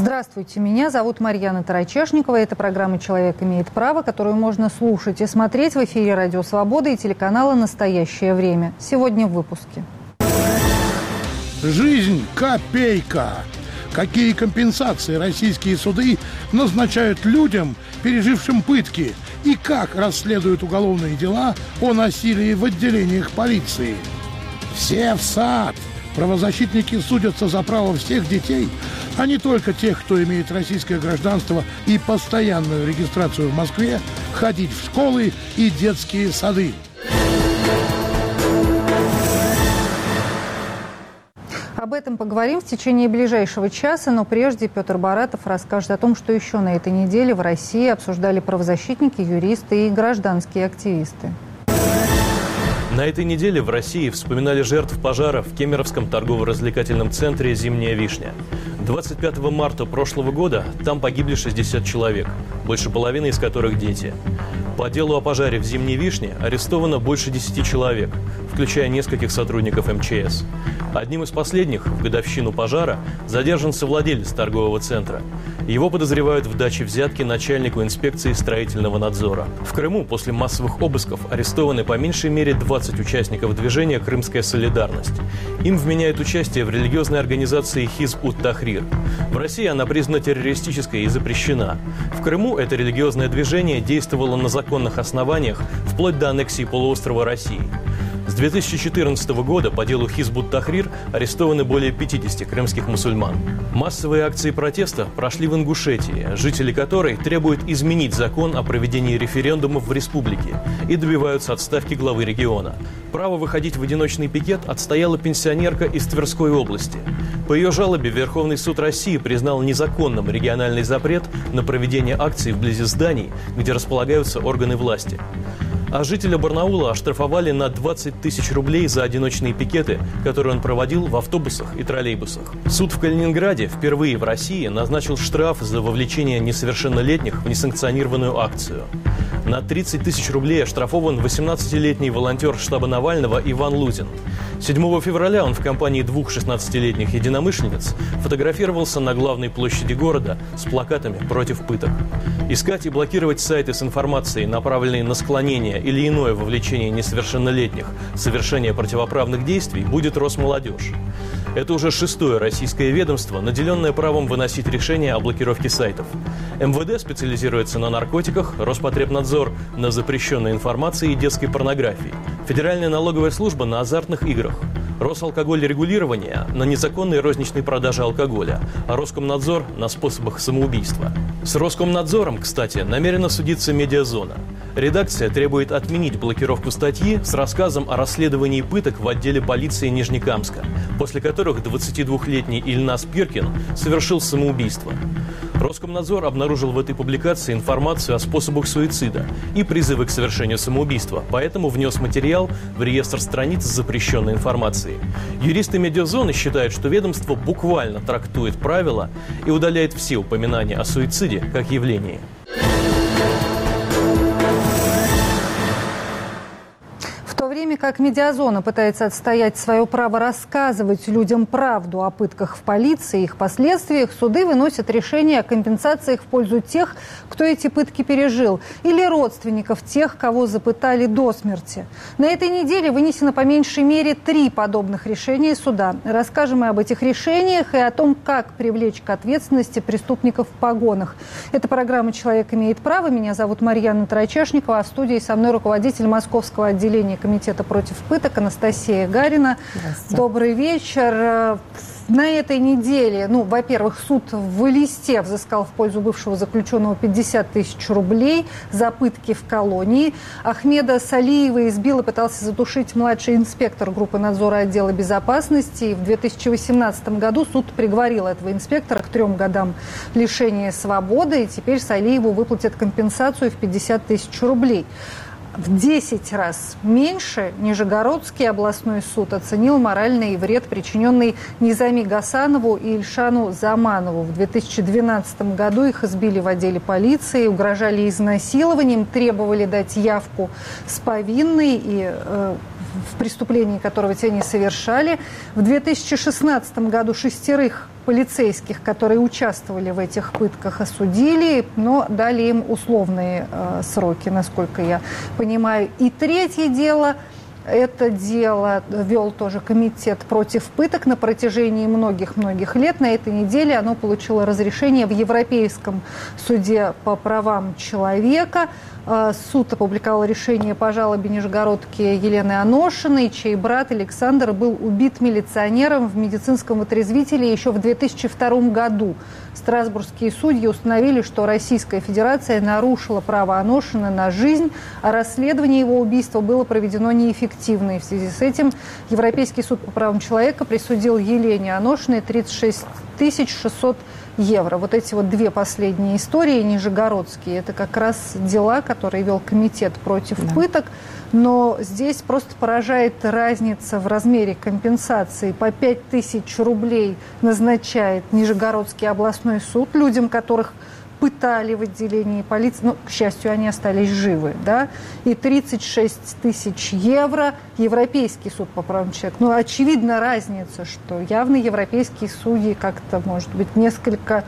Здравствуйте, меня зовут Марьяна Тарачешникова. Это программа «Человек имеет право», которую можно слушать и смотреть в эфире «Радио Свобода» и телеканала «Настоящее время». Сегодня в выпуске. Жизнь – копейка. Какие компенсации российские суды назначают людям, пережившим пытки, и как расследуют уголовные дела о насилии в отделениях полиции? Все в сад. Правозащитники судятся за право всех детей, а не только тех, кто имеет российское гражданство и постоянную регистрацию в Москве, ходить в школы и детские сады. Об этом поговорим в течение ближайшего часа, но прежде Петр Баратов расскажет о том, что еще на этой неделе в России обсуждали правозащитники, юристы и гражданские активисты. На этой неделе в России вспоминали жертв пожара в Кемеровском торгово-развлекательном центре «Зимняя вишня». 25 марта прошлого года там погибли 60 человек, больше половины из которых дети. По делу о пожаре в «Зимней вишне» арестовано больше 10 человек, включая нескольких сотрудников МЧС. Одним из последних, в годовщину пожара, задержан совладелец торгового центра. Его подозревают в даче взятки начальнику инспекции строительного надзора. В Крыму после массовых обысков арестованы по меньшей мере 20 участников движения «Крымская солидарность». Им вменяют участие в религиозной организации «Хизб-ут-Тахрир». В России она признана террористической и запрещена. В Крыму это религиозное движение действовало на законных основаниях вплоть до аннексии полуострова России. С 2014 года по делу «Хизб-ут-Тахрир» арестованы более 50 крымских мусульман. Массовые акции протеста прошли в Ингушетии, жители которой требуют изменить закон о проведении референдумов в республике и добиваются отставки главы региона. Право выходить в одиночный пикет отстояла пенсионерка из Тверской области. По ее жалобе Верховный суд России признал незаконным региональный запрет на проведение акций вблизи зданий, где располагаются органы власти. А жителя Барнаула оштрафовали на 20 тысяч рублей за одиночные пикеты, которые он проводил в автобусах и троллейбусах. Суд в Калининграде впервые в России назначил штраф за вовлечение несовершеннолетних в несанкционированную акцию. На 30 тысяч рублей оштрафован 18-летний волонтер штаба Навального Иван Лузин. 7 февраля он в компании двух 16-летних единомышленниц фотографировался на главной площади города с плакатами против пыток. Искать и блокировать сайты с информацией, направленные на склонение или иное вовлечение несовершеннолетних в совершение противоправных действий, будет Росмолодежь. Это уже 6-е российское ведомство, наделенное правом выносить решения о блокировке сайтов. МВД специализируется на наркотиках, Роспотребнадзор – на запрещенной информации и детской порнографии, Федеральная налоговая служба – на азартных играх, Росалкогольрегулирование – на незаконной розничной продаже алкоголя, а Роскомнадзор – на способах самоубийства. С Роскомнадзором, кстати, намерена судиться Медиазона. Редакция требует отменить блокировку статьи с рассказом о расследовании пыток в отделе полиции Нижнекамска, после которых 22-летний Ильнас Пиркин совершил самоубийство. Роскомнадзор обнаружил в этой публикации информацию о способах суицида и призывы к совершению самоубийства, поэтому внес материал в реестр страниц с запрещенной информацией. Юристы Медиазоны считают, что ведомство буквально трактует правила и удаляет все упоминания о суициде как явлении. В то время как Медиазона пытается отстоять свое право рассказывать людям правду о пытках в полиции и их последствиях, суды выносят решения о компенсациях в пользу тех, кто эти пытки пережил, или родственников тех, кого запытали до смерти. На этой неделе вынесено по меньшей мере 3 подобных решения суда. Расскажем мы об этих решениях и о том, как привлечь к ответственности преступников в погонах. Это программа «Человек имеет право». Меня зовут Марьяна Тарачешникова, а в студии со мной руководитель Московского отделения Комитета против пыток Анастасия Гарина. Добрый вечер. На этой неделе, во-первых, суд в Элисте взыскал в пользу бывшего заключенного 50 тысяч рублей за пытки в колонии. Ахмеда Салиева избил и пытался задушить младший инспектор группы надзора отдела безопасности. И в 2018 году суд приговорил этого инспектора к 3 годам лишения свободы. И теперь Салиеву выплатят компенсацию в 50 тысяч рублей. В 10 раз меньше Нижегородский областной суд оценил моральный вред, причиненный Низами Гасанову и Ильшану Заманову. В 2012 году их избили в отделе полиции, угрожали изнасилованием, требовали дать явку с повинной. И в преступлении которого те не совершали. В 2016 году 6 полицейских, которые участвовали в этих пытках, осудили, но дали им условные сроки, насколько я понимаю. И третье дело. Это дело вел тоже комитет против пыток на протяжении многих-многих лет. На этой неделе оно получило разрешение в Европейском суде по правам человека. Суд опубликовал решение по жалобе нижегородки Елены Аношиной, чей брат Александр был убит милиционером в медицинском отрезвителе еще в 2002 году. Страсбургские судьи установили, что Российская Федерация нарушила право Аношина на жизнь, а расследование его убийства было проведено неэффективно. И в связи с этим Европейский суд по правам человека присудил Елене Аношиной 36 600 евро. Вот эти вот две последние истории нижегородские, это как раз дела, которые вел комитет против пыток. Но здесь просто поражает разница в размере компенсации. По 5000 рублей назначает Нижегородский областной суд людям, которых пытали в отделении полиции. Ну, к счастью, они остались живы, да. И 36 тысяч евро Европейский суд по правам человека. Ну, очевидна разница, что явно европейские судьи как-то, может быть, несколько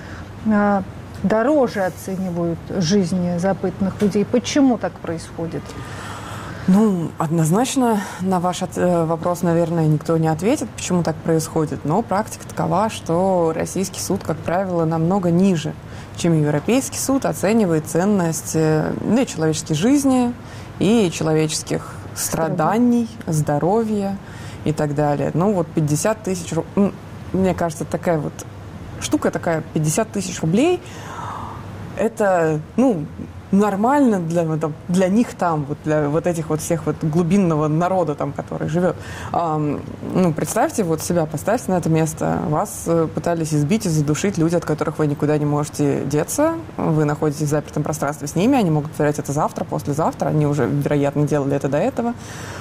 дороже оценивают жизни запытанных людей. Почему так происходит? Ну, однозначно на ваш вопрос, наверное, никто не ответит, почему так происходит. Но практика такова, что российский суд, как правило, намного ниже, чем европейский суд, оценивает ценность и человеческой жизни, и человеческих страданий, здоровья и так далее. Ну, вот 50 тысяч рублей, мне кажется, такая вот штука, 50 тысяч рублей, это, ну, нормально для них там, вот для вот этих вот всех вот глубинного народа там, который живет. Ну, представьте вот себя, поставьте на это место. Вас пытались избить и задушить люди, от которых вы никуда не можете деться. Вы находитесь в запертом пространстве с ними, они могут повторять это завтра, послезавтра. Они уже, вероятно, делали это до этого.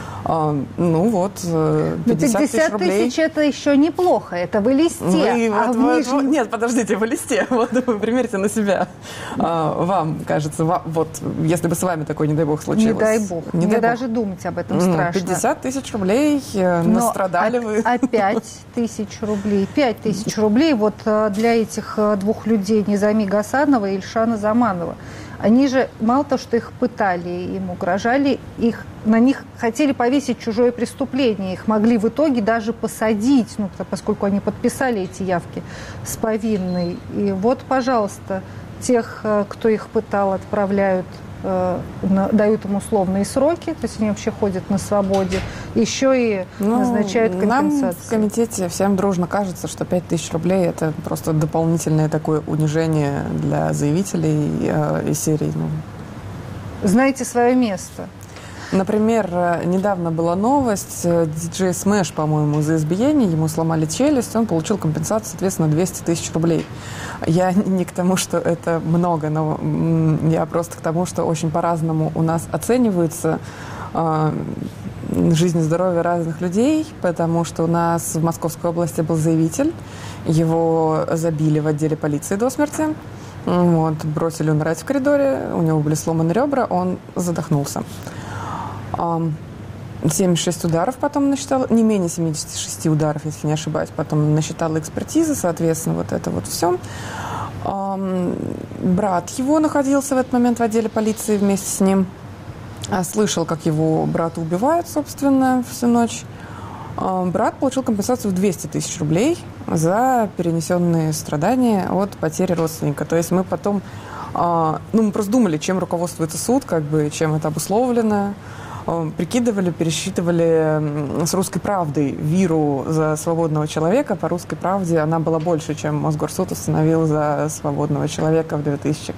Ну вот, 50 рублей. Тысяч это еще неплохо, это в листе. Нет, подождите, в листе. Вот вы примерьте на себя. Вам кажется, вот если бы с вами такое, не дай бог, случилось. Не дай бог. Мне даже думать об этом страшно. 50 тысяч рублей настрадали вы. А 5 тысяч рублей? 5 тысяч рублей вот для этих двух людей, Низами Гасанова и Ильшана Заманова. Они же, мало того, что их пытали, им угрожали, на них хотели повесить чужое преступление. Их могли в итоге даже посадить, ну, поскольку они подписали эти явки с повинной. И вот, пожалуйста, тех, кто их пытал, отправляют, дают им условные сроки, то есть они вообще ходят на свободе, еще и назначают компенсацию. Нам в комитете всем дружно кажется, что 5000 рублей – это просто дополнительное такое унижение для заявителей из серии. Знаете свое место. Например, недавно была новость, диджей Смэш, по-моему, за избиение, ему сломали челюсть, он получил компенсацию, соответственно, 200 тысяч рублей. Я не к тому, что это много, но я просто к тому, что очень по-разному у нас оценивается жизнь и здоровье разных людей, потому что у нас в Московской области был заявитель, его забили в отделе полиции до смерти, вот, бросили умирать в коридоре, у него были сломаны ребра, он задохнулся. 76 ударов потом насчитала, не менее 76 ударов, если не ошибаюсь, потом насчитала экспертиза, соответственно, вот это вот все. Брат его находился в этот момент в отделе полиции вместе с ним. Слышал, как его брата убивают, собственно, всю ночь. Брат получил компенсацию в 200 тысяч рублей за перенесенные страдания от потери родственника. То есть мы потом, мы просто думали, чем руководствуется суд, как бы, чем это обусловлено. Прикидывали, пересчитывали с «Русской правдой» виру за свободного человека. По «Русской правде» она была больше, чем Мосгорсуд установил за свободного человека в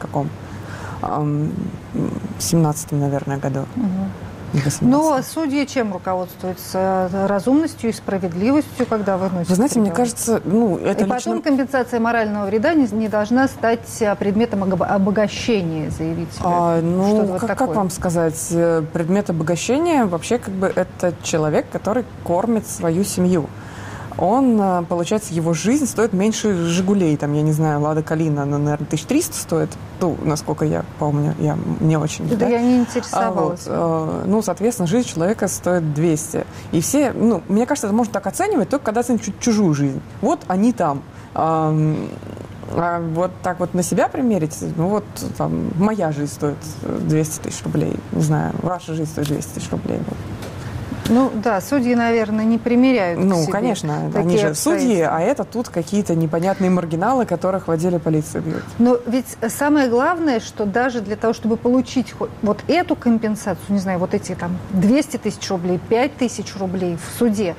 2017, наверное, году. Но судьи чем руководствуются? Разумностью и справедливостью, когда выносят? Вы знаете, мне кажется, это и потом компенсация морального вреда не должна стать предметом обогащения заявителя. Как вам сказать? Предмет обогащения вообще как бы это человек, который кормит свою семью. он, получается, его жизнь стоит меньше «Жигулей». Там, я не знаю, «Лада Калина», она, наверное, 1300 стоит. Ну, насколько я помню, я не очень. Да, я не интересовалась. Ну, соответственно, жизнь человека стоит 200. И все, ну, мне кажется, это можно так оценивать, только когда оценивать чужую жизнь. Вот они там. А вот так вот на себя примерить, ну вот там моя жизнь стоит 200 тысяч рублей. Не знаю, ваша жизнь стоит 200 тысяч рублей. Ну да, судьи, наверное, не примеряют к Ну, себе конечно, они же судьи, а это тут какие-то непонятные маргиналы, которых в отделе полиции бьют. Но ведь самое главное, что даже для того, чтобы получить вот эту компенсацию, не знаю, вот эти там 200 тысяч рублей, 5 тысяч рублей в суде,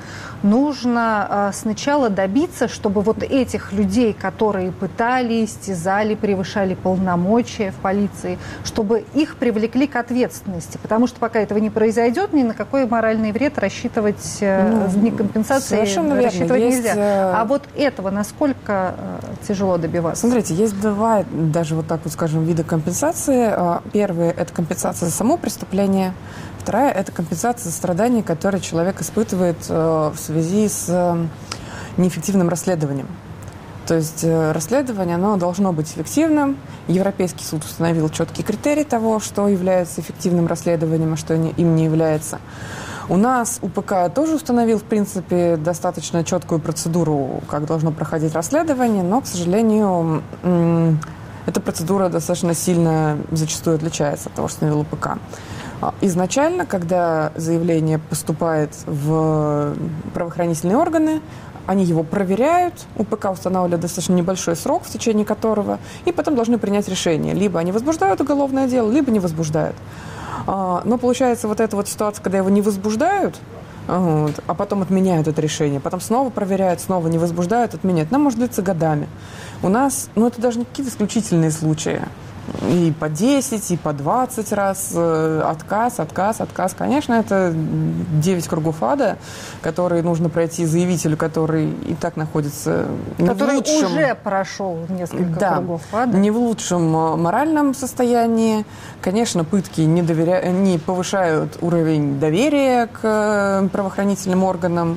нужно сначала добиться, чтобы вот этих людей, которые пытали, истязали, превышали полномочия в полиции, чтобы их привлекли к ответственности. Потому что пока этого не произойдет, ни на какой моральный вред рассчитывать, ни компенсации рассчитывать нельзя. А вот этого насколько тяжело добиваться? Смотрите, есть два, даже вот так вот скажем, вида компенсации. Первый – это компенсация за само преступление. Вторая – это компенсация за страдания, которые человек испытывает в связи с неэффективным расследованием. То есть расследование, оно должно быть эффективным. Европейский суд установил четкий критерий того, что является эффективным расследованием, а что им не является. У нас УПК тоже установил, в принципе, достаточно четкую процедуру, как должно проходить расследование, но, к сожалению, эта процедура достаточно сильно зачастую отличается от того, что установил УПК. Изначально, когда заявление поступает в правоохранительные органы, они его проверяют, УПК устанавливает достаточно небольшой срок, в течение которого, и потом должны принять решение. Либо они возбуждают уголовное дело, либо не возбуждают. Но получается вот эта вот ситуация, когда его не возбуждают, а потом отменяют это решение, потом снова проверяют, снова не возбуждают, отменяют. Она может длиться годами. У нас, ну это даже не какие-то исключительные случаи. И по 10, и по 20 раз отказ. Конечно, это 9 кругов ада, которые нужно пройти заявителю, который и так находится который в лучшем... уже прошел несколько кругов ада. Не в лучшем моральном состоянии. Конечно, пытки не повышают уровень доверия к правоохранительным органам.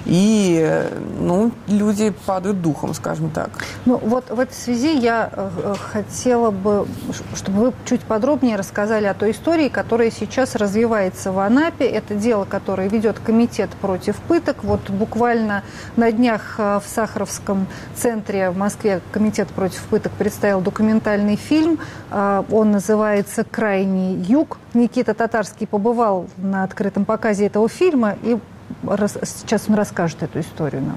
И люди падают духом, скажем так. Ну, вот в этой связи я хотела бы, чтобы вы чуть подробнее рассказали о той истории, которая сейчас развивается в Анапе. Это дело, которое ведет комитет против пыток. Вот буквально на днях в Сахаровском центре в Москве комитет против пыток представил документальный фильм. Он называется «Крайний юг». Никита Татарский побывал на открытом показе этого фильма, и сейчас он расскажет эту историю нам.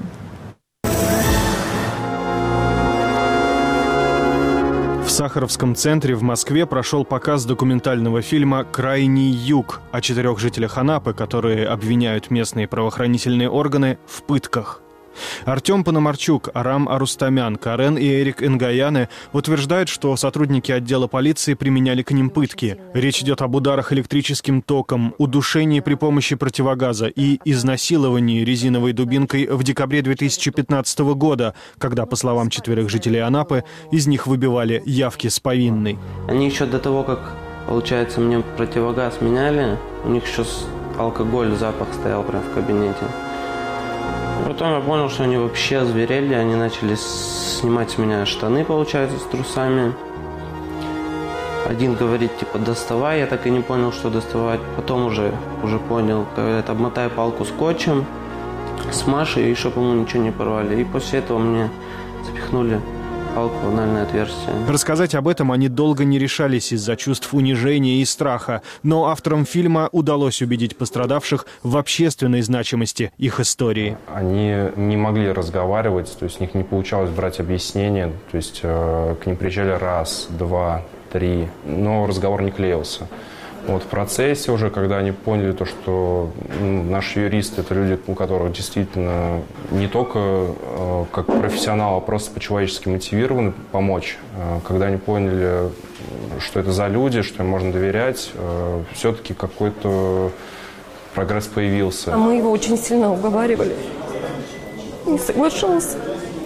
В Сахаровском центре в Москве прошел показ документального фильма «Крайний юг» о 4 жителях Анапы, которые обвиняют местные правоохранительные органы в пытках. Артем Пономарчук, Арам Арустамян, Карен и Эрик Энгаяны утверждают, что сотрудники отдела полиции применяли к ним пытки. Речь идет об ударах электрическим током, удушении при помощи противогаза и изнасиловании резиновой дубинкой в декабре 2015 года, когда, по словам 4 жителей Анапы, из них выбивали явки с повинной. Они еще до того, как, получается, мне противогаз меняли, у них еще алкоголь, запах стоял прям в кабинете. Потом я понял, что они вообще озверели, они начали снимать с меня штаны, получается, с трусами. Один говорит, типа, доставай, я так и не понял, что доставать. Потом уже понял, говорят, обмотай палку скотчем, смажь, и еще, по-моему, ничего не порвали. И после этого мне запихнули палку в анальное отверстие. Рассказать об этом они долго не решались из-за чувств унижения и страха, но авторам фильма удалось убедить пострадавших в общественной значимости их истории. Они не могли разговаривать, то есть у них не получалось брать объяснения, то есть к ним приезжали раз, два, три, но разговор не клеился. Вот в процессе уже, когда они поняли то, что наши юристы – это люди, у которых действительно не только как профессионалы, а просто по-человечески мотивированы помочь, когда они поняли, что это за люди, что им можно доверять, все-таки какой-то прогресс появился. А мы его очень сильно уговаривали. Не соглашался.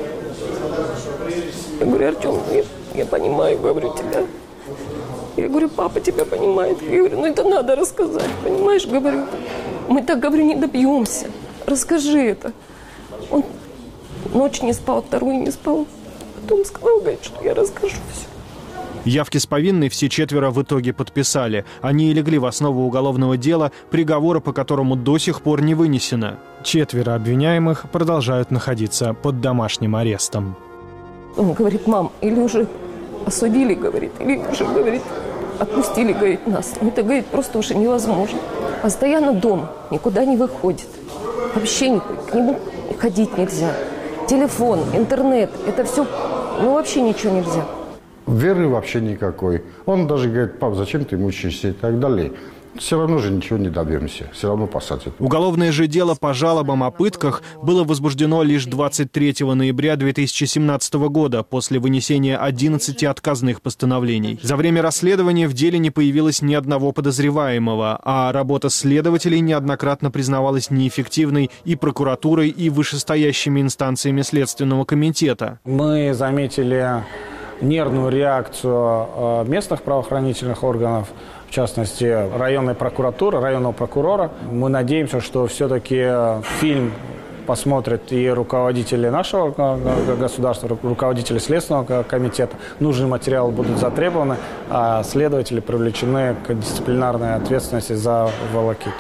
Я говорю, Артем, я понимаю, говорю, тебя. Я говорю, папа тебя понимает. Я говорю, это надо рассказать, понимаешь? Говорю, мы так, говорю, не добьемся. Расскажи это. Он Ночь не спал, вторую не спал. Потом сказал, говорит, что я расскажу все. Явки с повинной все четверо в итоге подписали. Они и легли в основу уголовного дела, приговора по которому до сих пор не вынесено. Четверо обвиняемых продолжают находиться под домашним арестом. Он говорит, мам, или уже осудили, говорит, или уже, говорит, отпустили, говорит, нас. Это, говорит, просто уже невозможно. Постоянно дома, никуда не выходит. Вообще к нему ходить нельзя. Телефон, интернет, это все, вообще ничего нельзя. Веры вообще никакой. Он даже говорит, пап, зачем ты мучаешься и так далее. Все равно же ничего не добьемся, все равно посадят. Уголовное же дело по жалобам о пытках было возбуждено лишь 23 ноября 2017 года после вынесения 11 отказных постановлений. За время расследования в деле не появилось ни одного подозреваемого, а работа следователей неоднократно признавалась неэффективной и прокуратурой, и вышестоящими инстанциями Следственного комитета. Мы заметили нервную реакцию местных правоохранительных органов, в частности, районной прокуратуры, районного прокурора. Мы надеемся, что все-таки фильм посмотрят и руководители нашего государства, руководители Следственного комитета. Нужные материалы будут затребованы, а следователи привлечены к дисциплинарной ответственности за волокиту.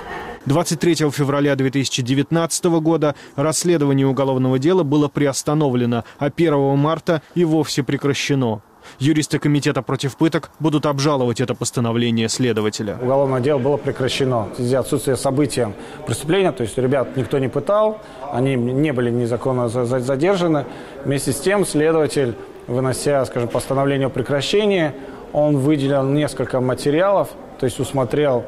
23 февраля 2019 года расследование уголовного дела было приостановлено, а 1 марта и вовсе прекращено. Юристы комитета против пыток будут обжаловать это постановление следователя. Уголовное дело было прекращено в связи с отсутствием события преступления. То есть ребят никто не пытал, они не были незаконно задержаны. Вместе с тем следователь, вынося, скажем, постановление о прекращении, он выделил несколько материалов, то есть усмотрел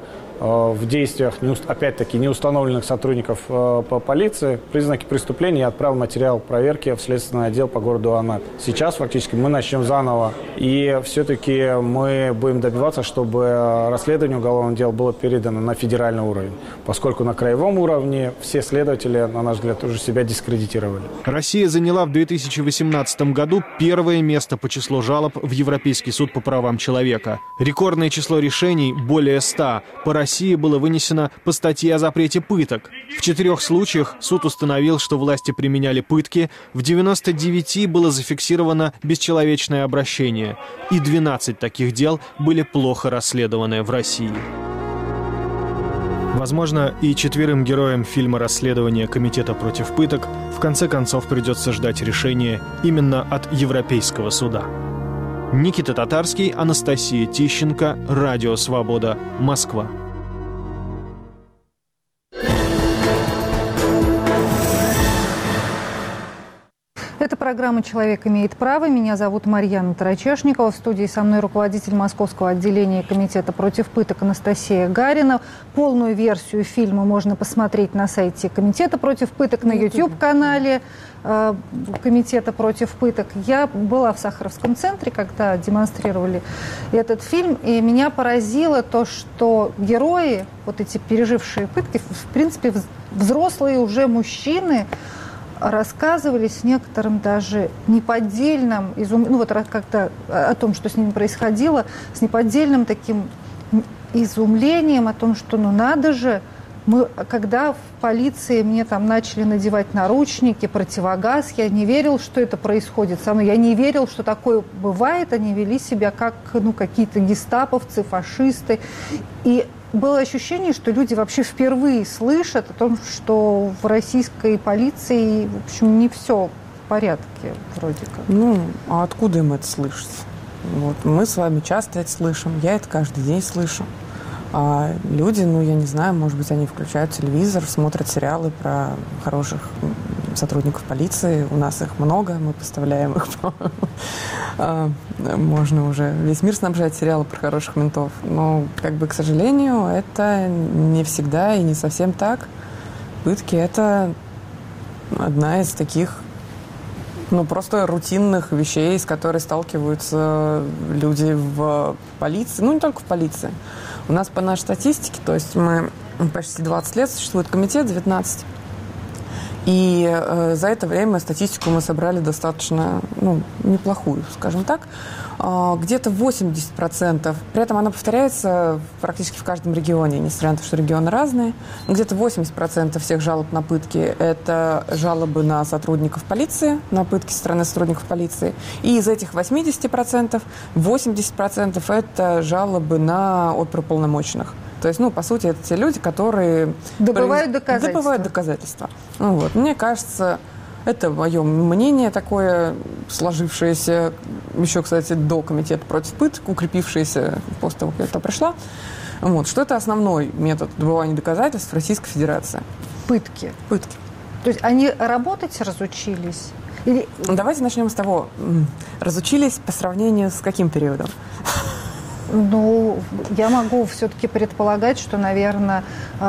в действиях, опять-таки, неустановленных сотрудников по полиции признаки преступления и отправил материал проверки в следственный отдел по городу Анапе. Сейчас фактически мы начнем заново, и все-таки мы будем добиваться, чтобы расследование уголовного дела было передано на федеральный уровень, поскольку на краевом уровне все следователи, на наш взгляд, уже себя дискредитировали. Россия заняла в 2018 году первое место по числу жалоб в Европейский суд по правам человека. Рекордное число решений, более 100, по России было вынесено по статье о запрете пыток. В 4 случаях суд установил, что власти применяли пытки, в 99 было зафиксировано бесчеловечное обращение, и 12 таких дел были плохо расследованы в России. Возможно, и 4 героям фильма «Расследование комитета против пыток» в конце концов придется ждать решения именно от Европейского суда. Никита Татарский, Анастасия Тищенко, Радио Свобода, Москва. Это программа «Человек имеет право». Меня зовут Марьяна Тарачешникова. В студии со мной руководитель Московского отделения комитета против пыток Анастасия Гарина. Полную версию фильма можно посмотреть на сайте комитета против пыток, на YouTube-канале комитета против пыток. Я была в Сахаровском центре, когда демонстрировали этот фильм, и меня поразило то, что герои, вот эти пережившие пытки, в принципе, взрослые уже мужчины, рассказывали с некоторым даже неподдельным, как-то о том, что с ними происходило, с неподдельным таким изумлением о том, что надо же, когда в полиции мне там начали надевать наручники, противогаз, я не верил, что это происходит со мной, я не верил, что такое бывает, они вели себя как какие-то гестаповцы, фашисты, и было ощущение, что люди вообще впервые слышат о том, что в российской полиции, в общем, не все в порядке вроде как. А откуда им это слышится? Вот, мы с вами часто это слышим, я это каждый день слышу. А люди, я не знаю, может быть, они включают телевизор, смотрят сериалы про хороших сотрудников полиции. У нас их много, мы поставляем их. Можно уже весь мир снабжать сериалы про хороших ментов. Но, к сожалению, это не всегда и не совсем так. Пытки – это одна из таких, просто рутинных вещей, с которой сталкиваются люди в полиции. Не только в полиции. У нас по нашей статистике, то есть мы почти 20 лет, существует комитет, 19. И за это время статистику мы собрали достаточно, неплохую, скажем так. Где-то 80%, при этом она повторяется практически в каждом регионе, несмотря на то, что регионы разные, где-то 80% всех жалоб на пытки – это жалобы на сотрудников полиции, на пытки со стороны сотрудников полиции. И из этих 80%, 80% – это жалобы на оперуполномоченных. То есть, по сути, это те люди, которые добывают доказательства. Вот. Мне кажется, это мое мнение такое, сложившееся еще, кстати, до комитета против пыток, укрепившееся после того, как я туда пришла, что это основной метод добывания доказательств в Российской Федерации. Пытки. Пытки. То есть они работать разучились? Или... Давайте начнем с того, разучились по сравнению с каким периодом? Я могу все-таки предполагать, что, наверное,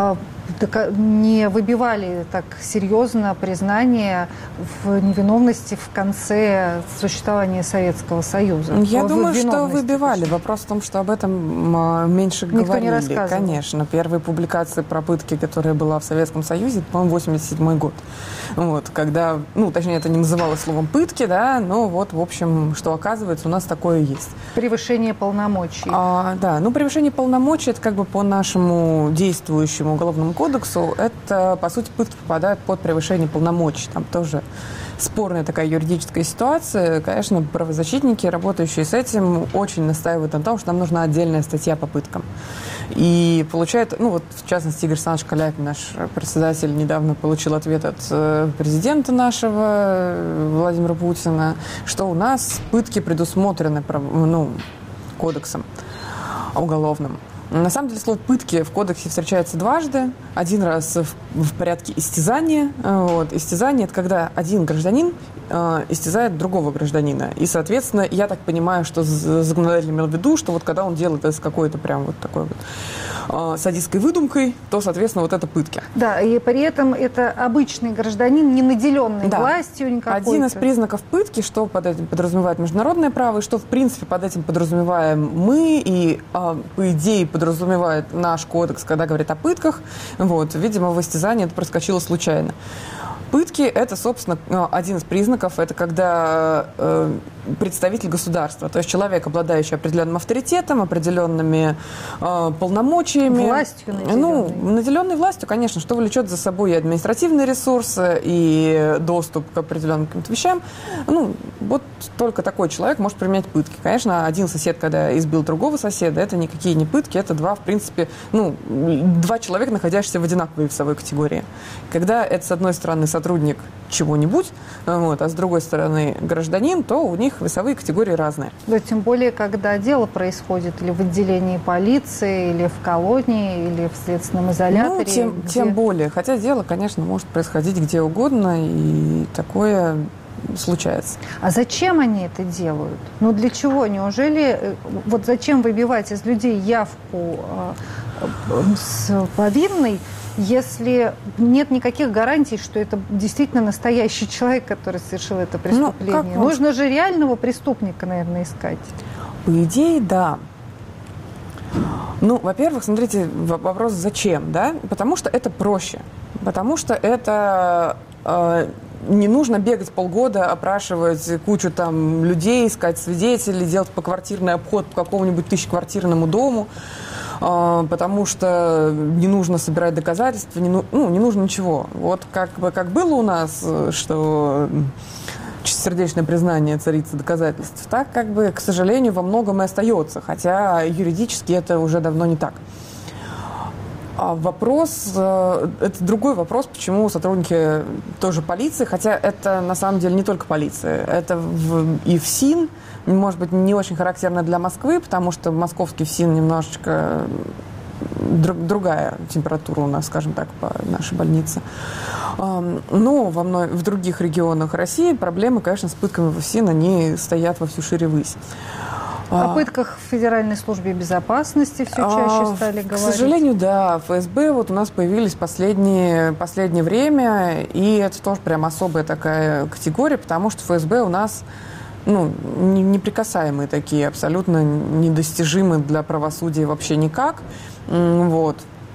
не выбивали так серьезно признание в невиновности в конце существования Советского Союза. Я думаю, что выбивали. Вопрос в том, что об этом меньше никто говорили. Не рассказывал. Конечно. Первые публикации про пытки, которая была в Советском Союзе, по-моему, 87 год. Когда, точнее, это не называлось словом пытки, да, но в общем, что оказывается, у нас такое есть. Превышение полномочий. Да, превышение полномочий, это по нашему действующему уголовному кодексу, это, по сути, пытки попадают под превышение полномочий. Там тоже спорная такая юридическая ситуация. Конечно, правозащитники, работающие с этим, очень настаивают на том, что нам нужна отдельная статья по пыткам. И получает, в частности, Игорь Александрович Каляпин, наш председатель, недавно получил ответ от президента нашего, Владимира Путина, что у нас пытки предусмотрены кодексом уголовным. На самом деле слово «пытки» в кодексе встречается дважды. Один раз в порядке истязания. Истязание – это когда один гражданин истязает другого гражданина. И, соответственно, я так понимаю, что законодатель имел в виду, что когда он делает это с какой-то прям такой садистской выдумкой, то, соответственно, это пытки. Да, и при этом это обычный гражданин, не наделенный властью никакой. Один из признаков пытки, что под этим подразумевает международное право, и что, в принципе, под этим подразумеваем мы, и, по идее, подразумевает наш кодекс, когда говорит о пытках. Видимо, в истязании это проскочило случайно. Пытки – это, собственно, один из признаков, это когда представитель государства, то есть человек, обладающий определенным авторитетом, определенными полномочиями. Властью наделенной. Наделенной властью, конечно, что влечет за собой и административные ресурсы, и доступ к определенным каким-то вещам. Только такой человек может применять пытки. Конечно, один сосед, когда избил другого соседа, это никакие не пытки, это два человека, находящихся в одинаковой весовой категории. Когда это, с одной стороны, сотрудник чего-нибудь, а с другой стороны гражданин, то у них весовые категории разные. Да, тем более, когда дело происходит или в отделении полиции, или в колонии, или в следственном изоляторе. Тем более. Хотя дело, конечно, может происходить где угодно, и такое случается. А зачем они это делают? Для чего? Неужели... зачем выбивать из людей явку с повинной, если нет никаких гарантий, что это действительно настоящий человек, который совершил это преступление? Нужно же реального преступника, наверное, искать. По идее, да. Во-первых, смотрите, вопрос зачем, да? Потому что это проще. Потому что это... Не нужно бегать полгода, опрашивать кучу людей, искать свидетелей, делать поквартирный обход по какому-нибудь тысячеквартирному дому, потому что не нужно собирать доказательства, не нужно ничего. Как было у нас, что чистосердечное признание царицы доказательств, так, к сожалению, во многом и остается, хотя юридически это уже давно не так. Это другой вопрос, почему сотрудники тоже полиции, хотя это на самом деле не только полиция, это и ФСИН, может быть, не очень характерно для Москвы, потому что московский ФСИН немножечко другая температура у нас, скажем так, по нашей больнице. Но в других регионах России проблемы, конечно, с пытками в ФСИН, они стоят во всю шире ввысь. О пытках в Федеральной службе безопасности все чаще стали говорить. К сожалению, да. ФСБ у нас появились последнее время, и это тоже прям особая такая категория, потому что ФСБ у нас неприкасаемые такие, абсолютно недостижимы для правосудия вообще никак.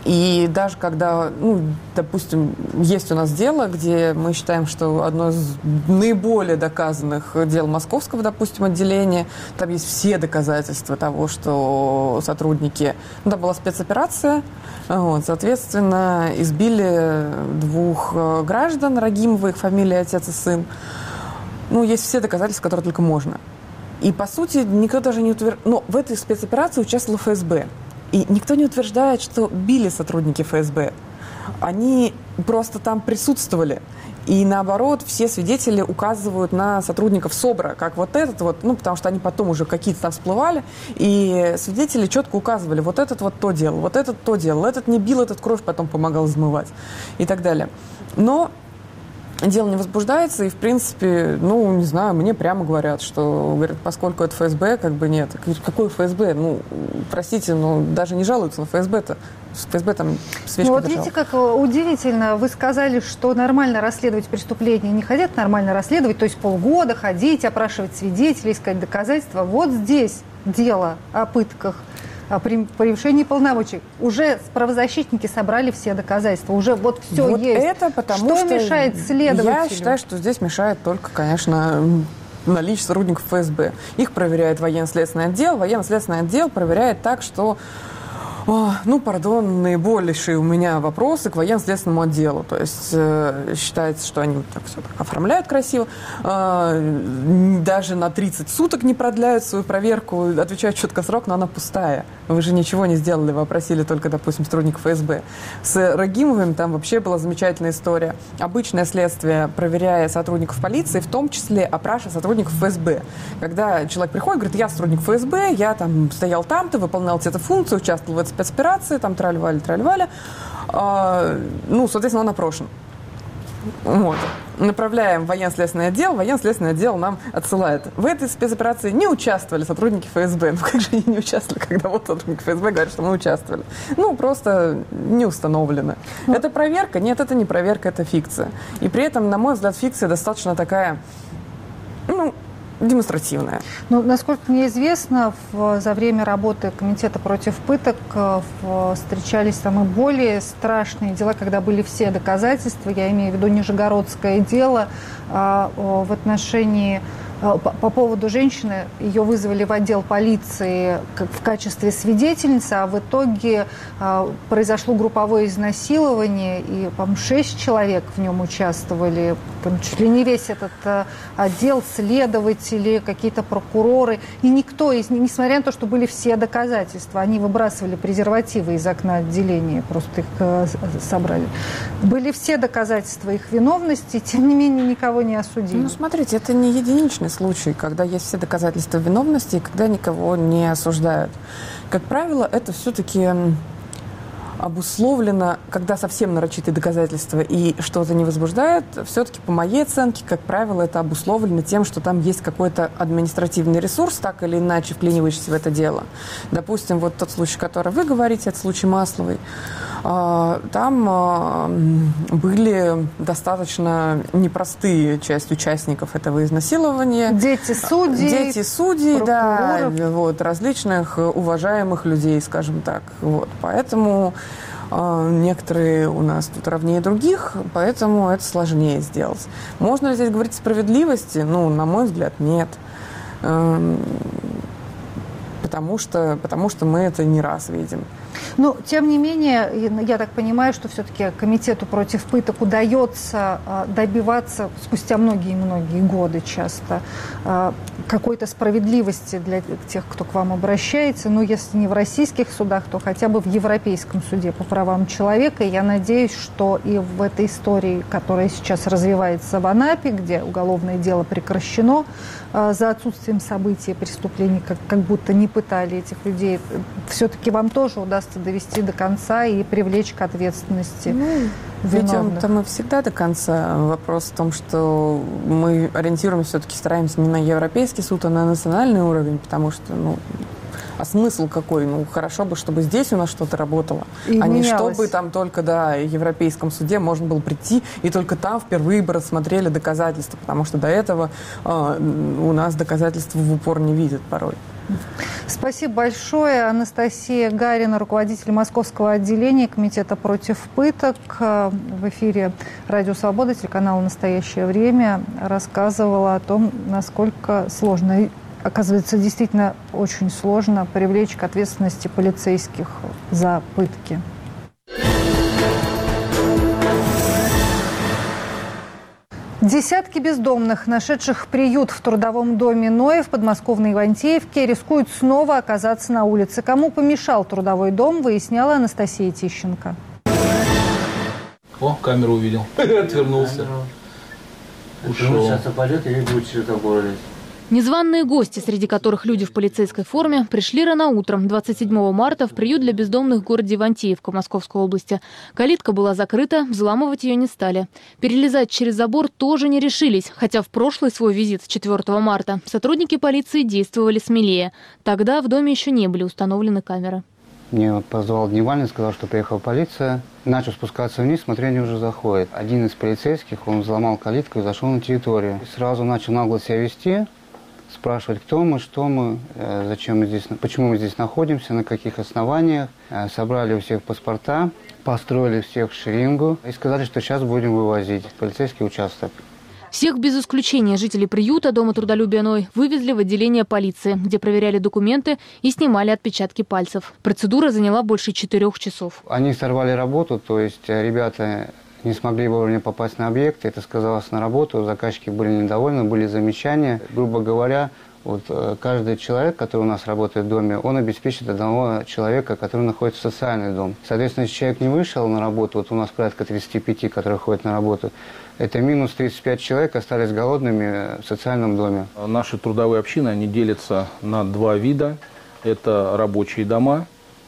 И даже когда, допустим, есть у нас дело, где мы считаем, что одно из наиболее доказанных дел московского, допустим, отделения, там есть все доказательства того, что сотрудники... Там была спецоперация, соответственно, избили 2 граждан, Рагимова, их фамилия, отец и сын. Есть все доказательства, которые только можно. И, по сути, никто даже не утверждает... Но в этой спецоперации участвовала ФСБ. И никто не утверждает, что били сотрудники ФСБ. Они просто там присутствовали. И наоборот, все свидетели указывают на сотрудников СОБРа, как вот этот вот, потому что они потом уже какие-то там всплывали, и свидетели четко указывали, вот этот вот то делал, вот этот то делал, этот не бил, этот кровь потом помогал измывать и так далее. Но дело не возбуждается, и, в принципе, не знаю, мне прямо говорят, что, поскольку это ФСБ, нет. Какой ФСБ? Простите, даже не жалуются на ФСБ-то. ФСБ там свечку держал. Видите, как удивительно. Вы сказали, что нормально расследовать преступления не хотят нормально расследовать, то есть полгода ходить, опрашивать свидетелей, искать доказательства. Вот здесь дело о пытках, о превышении полномочий. Уже правозащитники собрали все доказательства. Уже вот все вот есть. Это потому что мешает следователю? Я считаю, что здесь мешает только, конечно, наличие сотрудников ФСБ. Их проверяет военно-следственный отдел. Военно-следственный отдел проверяет так, что наибольшие у меня вопросы к военно-следственному отделу. То есть считается, что они все так оформляют красиво, даже на 30 суток не продляют свою проверку, отвечают четко срок, но она пустая. Вы же ничего не сделали, вы опросили только, допустим, сотрудников ФСБ. С Рагимовым там вообще была замечательная история. Обычное следствие, проверяя сотрудников полиции, в том числе опрашивая сотрудников ФСБ. Когда человек приходит, говорит, я сотрудник ФСБ, я там стоял там-то, выполнял эту функцию, участвовал в этой спецоперации, там траль-вали. Соответственно, он опрошен. Направляем в военно-следственный отдел нам отсылает. В этой спецоперации не участвовали сотрудники ФСБ. Как же они не участвовали, когда вот сотрудники ФСБ говорят, что мы участвовали? Просто не установлено. Это проверка? Нет, это не проверка, это фикция. И при этом, на мой взгляд, фикция достаточно такая, демонстративная. Насколько мне известно, за время работы Комитета против пыток встречались там и более страшные дела, когда были все доказательства. Я имею в виду Нижегородское дело в отношении... По поводу женщины, ее вызвали в отдел полиции в качестве свидетельницы, а в итоге произошло групповое изнасилование, и, по-моему, 6 человек в нем участвовали, чуть ли не весь этот отдел, следователи, какие-то прокуроры, и никто из них, несмотря на то, что были все доказательства, они выбрасывали презервативы из окна отделения, просто их собрали. Были все доказательства их виновности, тем не менее никого не осудили. Смотрите, это не единичный случай, когда есть все доказательства виновности и когда никого не осуждают. Как правило, это все-таки обусловлено, когда совсем нарочитые доказательства и что-то не возбуждает, все-таки, по моей оценке, как правило, это обусловлено тем, что там есть какой-то административный ресурс, так или иначе вклинивающийся в это дело. Допустим, вот тот случай, который вы говорите, это случай Масловой. Там были достаточно непростые часть участников этого изнасилования. Дети судей, да, различных уважаемых людей, скажем так. Поэтому некоторые у нас тут ровнее других, поэтому это сложнее сделать. Можно ли здесь говорить о справедливости? На мой взгляд, нет. Потому что мы это не раз видим. Тем не менее, я так понимаю, что все-таки Комитету против пыток удается добиваться спустя многие-многие годы часто какой-то справедливости для тех, кто к вам обращается. Если не в российских судах, то хотя бы в Европейском суде по правам человека. И я надеюсь, что и в этой истории, которая сейчас развивается в Анапе, где уголовное дело прекращено за отсутствием событий, преступлений, как будто не пытали этих людей, все-таки вам тоже удастся довести до конца и привлечь к ответственности виновных. Ведем-то мы всегда до конца. Вопрос в том, что мы ориентируемся, все-таки стараемся не на европейский суд, а на национальный уровень, потому что, а смысл какой? Хорошо бы, чтобы здесь у нас что-то работало, а не чтобы там только, в Европейском суде можно было прийти, и только там впервые бы рассмотрели доказательства, потому что до этого у нас доказательства в упор не видят порой. Спасибо большое. Анастасия Гарина, руководитель Московского отделения Комитета против пыток, в эфире Радио Свобода, телеканала «Настоящее время», рассказывала о том, насколько сложно, оказывается, действительно очень сложно привлечь к ответственности полицейских за пытки. Десятки бездомных, нашедших приют в трудовом доме Ноя в подмосковной Ивантеевке, рискуют снова оказаться на улице. Кому помешал трудовой дом, выясняла Анастасия Тищенко. О, камеру увидел. Отвернулся. Ушел. Сейчас пойдет или будет что-то в городе? Незваные гости, среди которых люди в полицейской форме, пришли рано утром 27 марта в приют для бездомных в городе Ивантеевка Московской области. Калитка была закрыта, взламывать ее не стали. Перелезать через забор тоже не решились, хотя в прошлый свой визит 4 марта сотрудники полиции действовали смелее. Тогда в доме еще не были установлены камеры. Мне позвал дневальный, сказал, что приехала полиция. Начал спускаться вниз, смотрю, они уже заходят. Один из полицейских, он взломал калитку и зашел на территорию. И сразу начал нагло себя вести. Спрашивать, кто мы, что мы, зачем мы здесь, почему мы здесь находимся, на каких основаниях. Собрали у всех паспорта, построили всех в шеренгу и сказали, что сейчас будем вывозить в полицейский участок. Всех без исключения жителей приюта Дома трудолюбия Ной вывезли в отделение полиции, где проверяли документы и снимали отпечатки пальцев. Процедура заняла больше 4 часов. Они сорвали работу, то есть ребята не смогли вовремя попасть на объект, это сказалось на работу, заказчики были недовольны, были замечания. Грубо говоря, вот каждый человек, который у нас работает в доме, он обеспечит одного человека, который находится в социальный дом. Соответственно, если человек не вышел на работу, вот у нас порядка 35, которые ходят на работу, это минус 35 человек остались голодными в социальном доме. Наши трудовые общины, они делятся на 2 вида. Это рабочие дома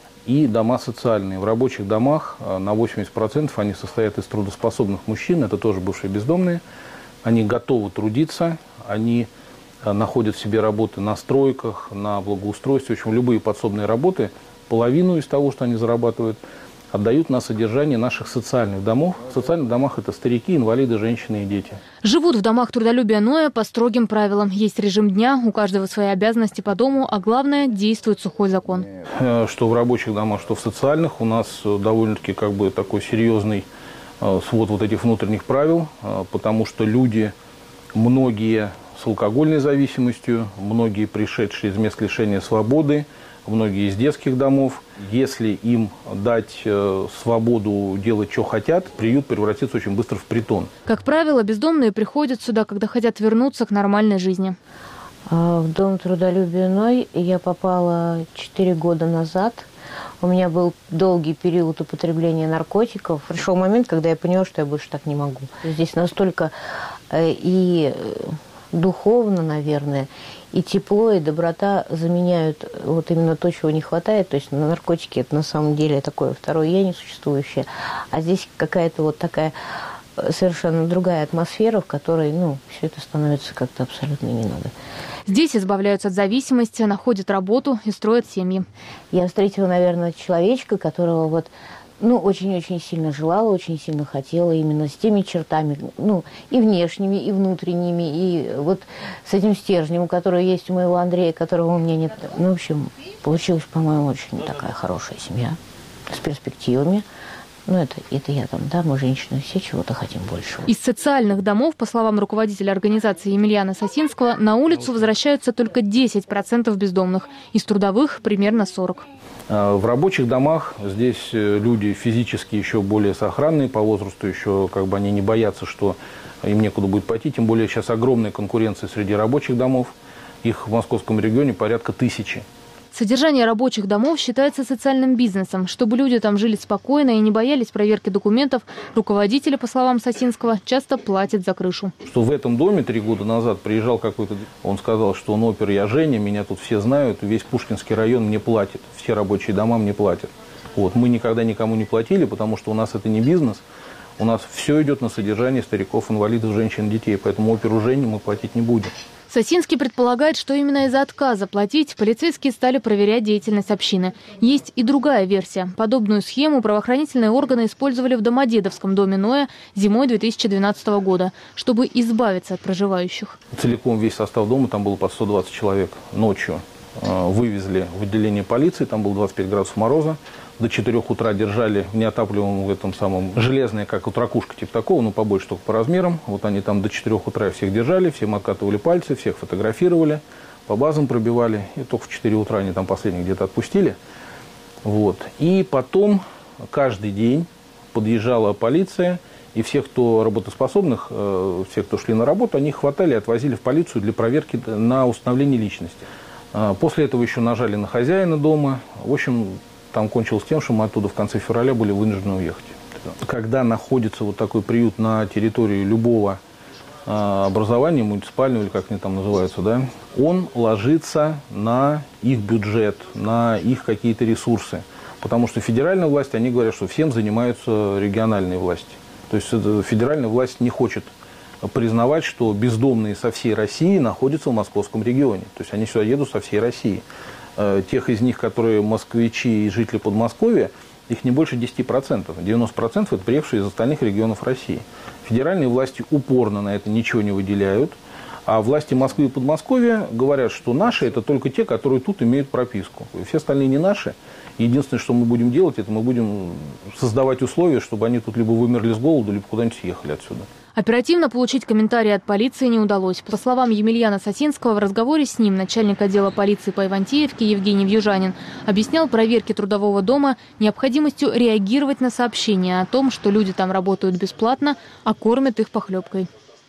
и дома социальные. В рабочих домах на 80% они состоят из трудоспособных мужчин, это тоже бывшие бездомные. Они готовы трудиться, они находят себе работы на стройках, на благоустройстве, в общем, любые подсобные работы. Половину из того, что они зарабатывают, отдают на содержание наших социальных домов. В социальных домах это старики, инвалиды, женщины и дети. Живут в домах трудолюбия Ноя по строгим правилам. Есть режим дня, у каждого свои обязанности по дому, а главное, действует сухой закон. Что в рабочих домах, что в социальных, у нас довольно-таки такой серьезный свод вот этих внутренних правил, потому что люди, многие с алкогольной зависимостью, многие пришедшие из мест лишения свободы, многие из детских домов. Если им дать свободу делать, что хотят, приют превратится очень быстро в притон. Как правило, бездомные приходят сюда, когда хотят вернуться к нормальной жизни. В Дом трудолюбия Ной я попала 4 года назад. У меня был долгий период употребления наркотиков. Пришел момент, когда я поняла, что я больше так не могу. Здесь настолько и духовно, наверное, и тепло, и доброта заменяют вот именно то, чего не хватает. То есть наркотики – это на самом деле такое второе «я» несуществующее. А здесь какая-то вот такая совершенно другая атмосфера, в которой, все это становится как-то абсолютно не надо. Здесь избавляются от зависимости, находят работу и строят семьи. Я встретила, наверное, человечка, которого очень-очень сильно желала, очень сильно хотела именно с теми чертами, и внешними, и внутренними, и вот с этим стержнем, который есть у моего Андрея, которого у меня нет. В общем, получилась, по-моему, очень такая хорошая семья, с перспективами. Это я там, да, мы женщины все чего-то хотим большего. Из социальных домов, по словам руководителя организации Емельяна Сосинского, на улицу возвращаются только 10% бездомных, из трудовых примерно 40%. В рабочих домах здесь люди физически еще более сохранные по возрасту, еще они не боятся, что им некуда будет пойти, тем более сейчас огромная конкуренция среди рабочих домов, их в московском регионе порядка 1000. Содержание рабочих домов считается социальным бизнесом. Чтобы люди там жили спокойно и не боялись проверки документов, руководители, по словам Сосинского, часто платят за крышу. Что в этом доме 3 года назад приезжал какой-то, он сказал, что он опер, я Женя, меня тут все знают, весь Пушкинский район мне платит, все рабочие дома мне платят. Мы никогда никому не платили, потому что у нас это не бизнес, у нас все идет на содержание стариков, инвалидов, женщин, детей, поэтому оперу Жене мы платить не будем. Сосинский предполагает, что именно из-за отказа платить полицейские стали проверять деятельность общины. Есть и другая версия. Подобную схему правоохранительные органы использовали в Домодедовском доме Ноя зимой 2012 года, чтобы избавиться от проживающих. Целиком весь состав дома, там было под 120 человек ночью. вывезли в отделение полиции, там было 25 градусов мороза. До 4 утра держали в неотапливаемом, в этом самом, железное, как вот ракушка типа такого, но побольше только по размерам. Вот они там до 4 утра всех держали, всем откатывали пальцы, всех фотографировали, по базам пробивали. И только в 4 утра они там последних где-то отпустили. Вот. И потом каждый день подъезжала полиция, и всех, кто работоспособных, всех, кто шли на работу, они хватали и отвозили в полицию для проверки на установление личности. После этого еще нажали на хозяина дома. В общем, там кончилось тем, что мы оттуда в конце февраля были вынуждены уехать. Когда находится вот такой приют на территории любого образования, муниципального или как они там называются, да, он ложится на их бюджет, на их какие-то ресурсы. Потому что федеральная власть, они говорят, что всем занимаются региональные власти. То есть федеральная власть не хочет признавать, что бездомные со всей России находятся в московском регионе. То есть они сюда едут со всей России. Тех из них, которые москвичи и жители Подмосковья, их не больше 10%. 90% это приехавшие из остальных регионов России. Федеральные власти упорно на это ничего не выделяют. А власти Москвы и Подмосковья говорят, что наши – это только те, которые тут имеют прописку. Все остальные не наши. Единственное, что мы будем делать, это мы будем создавать условия, чтобы они тут либо вымерли с голоду, либо куда-нибудь съехали отсюда. Оперативно получить комментарии от полиции не удалось. По словам Емельяна Сосинского, в разговоре с ним начальник отдела полиции по Ивантеевке Евгений Вьюжанин объяснял проверке трудового дома необходимостью реагировать на сообщения о том, что люди там работают бесплатно, а кормят их похлебкой.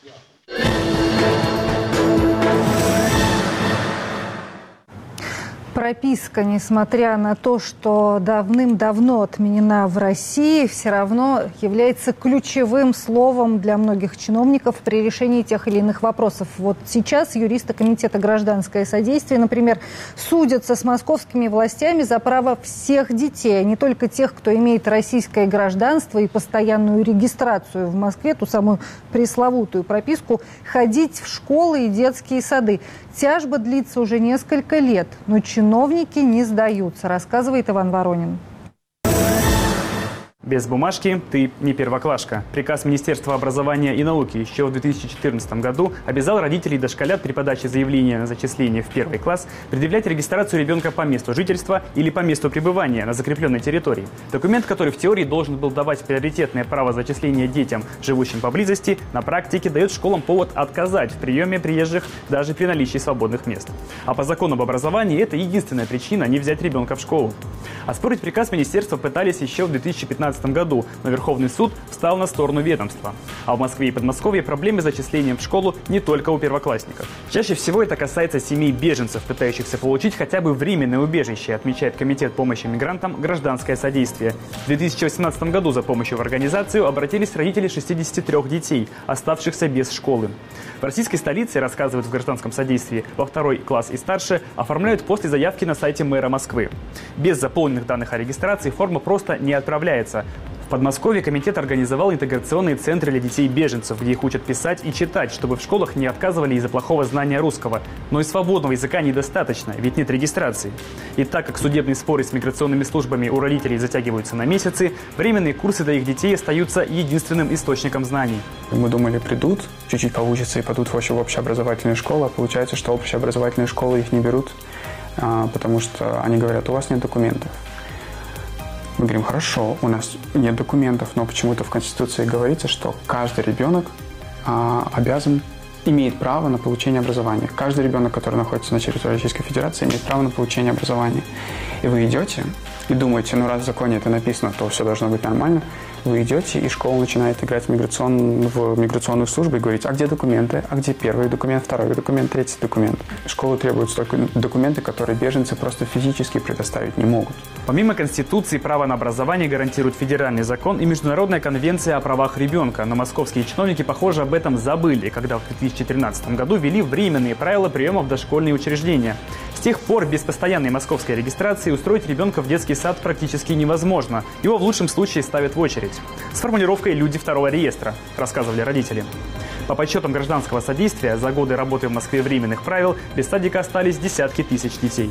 Прописка, несмотря на то, что давным-давно отменена в России, все равно является ключевым словом для многих чиновников при решении тех или иных вопросов. Вот сейчас юристы Комитета «Гражданское содействие», например, судятся с московскими властями за право всех детей, а не только тех, кто имеет российское гражданство и постоянную регистрацию в Москве, ту самую пресловутую прописку, ходить в школы и детские сады. Тяжба длится уже несколько лет, но чиновники не сдаются, рассказывает Иван Воронин. Без бумажки ты не первоклашка. Приказ Министерства образования и науки еще в 2014 году обязал родителей и дошколят при подаче заявления на зачисление в первый класс предъявлять регистрацию ребенка по месту жительства или по месту пребывания на закрепленной территории. Документ, который в теории должен был давать приоритетное право зачисления детям, живущим поблизости, на практике дает школам повод отказать в приеме приезжих даже при наличии свободных мест. А по закону об образовании это единственная причина не взять ребенка в школу. Оспорить приказ министерства пытались еще в 2015 году, но Верховный суд встал на сторону ведомства. А в Москве и Подмосковье проблемы с зачислением в школу не только у первоклассников. Чаще всего это касается семей беженцев, пытающихся получить хотя бы временное убежище, отмечает Комитет помощи мигрантам «Гражданское содействие». В 2018 году за помощью в организацию обратились родители 63 детей, оставшихся без школы. В российской столице, рассказывают в «Гражданском содействии», во 2 класс и старше оформляют после заявки на сайте мэра Москвы. Без заполненных данных о регистрации форма просто не отправляется. В Подмосковье комитет организовал интеграционные центры для детей-беженцев, где их учат писать и читать, чтобы в школах не отказывали из-за плохого знания русского. Но и свободного языка недостаточно, ведь нет регистрации. И так как судебные споры с миграционными службами у родителей затягиваются на месяцы, временные курсы для их детей остаются единственным источником знаний. Мы думали, придут, чуть-чуть получится и пойдут в общеобразовательные школы, а получается, что общеобразовательные школы их не берут, потому что они говорят, у вас нет документов. Мы говорим, хорошо, у нас нет документов, но почему-то в Конституции говорится, что каждый ребенок имеет право на получение образования. Каждый ребенок, который находится на территории Российской Федерации, имеет право на получение образования. И вы идете и думаете, ну раз в законе это написано, то все должно быть нормально. Вы идете, и школа начинает играть в миграционную службу и говорить, а где документы, а где первый документ, второй документ, третий документ. Школы требуют только документы, которые беженцы просто физически предоставить не могут. Помимо Конституции, право на образование гарантирует федеральный закон и Международная конвенция о правах ребенка. Но московские чиновники, похоже, об этом забыли, когда в 2013 году ввели временные правила приема в дошкольные учреждения. С тех пор без постоянной московской регистрации устроить ребенка в детский сад практически невозможно. Его в лучшем случае ставят в очередь. С формулировкой «люди второго реестра», рассказывали родители. По подсчетам Гражданского содействия, за годы работы в Москве временных правил без садика остались десятки тысяч детей.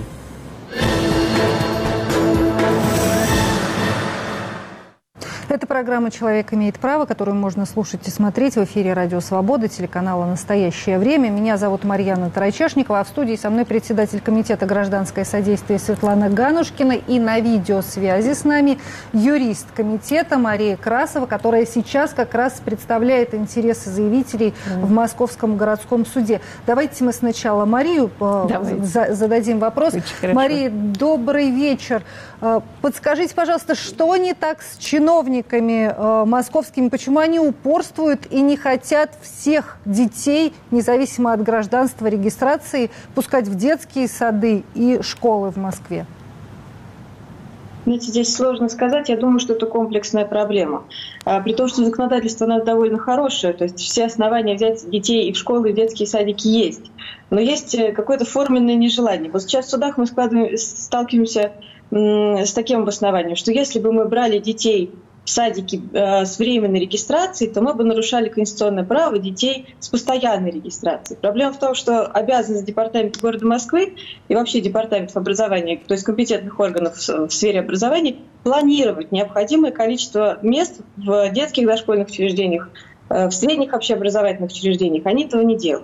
Это программа «Человек имеет право», которую можно слушать и смотреть в эфире «Радио Свобода», телеканала «Настоящее время». Меня зовут Марьяна Тарачешникова, а в студии со мной председатель комитета «Гражданское содействие» Светлана Ганушкина и на видеосвязи с нами юрист комитета Мария Красова, которая сейчас как раз представляет интересы заявителей в Московском городском суде. Давайте мы сначала Марию зададим вопрос. Мария, добрый вечер. Подскажите, пожалуйста, что не так с чиновниками московскими, почему они упорствуют и не хотят всех детей, независимо от гражданства, регистрации, пускать в детские сады и школы в Москве? Знаете, здесь сложно сказать. Я думаю, что это комплексная проблема. При том, что законодательство у нас довольно хорошее, то есть все основания взять детей и в школы, и в детские садики есть. Но есть какое-то форменное нежелание. Вот сейчас в судах мы сталкиваемся с таким обоснованием, что если бы мы брали детей в садики с временной регистрацией, то мы бы нарушали конституционное право детей с постоянной регистрацией. Проблема в том, что обязанность департамента города Москвы и вообще департаментов образования, то есть компетентных органов в сфере образования, планировать необходимое количество мест в детских дошкольных учреждениях, в средних общеобразовательных учреждениях. Они этого не делают.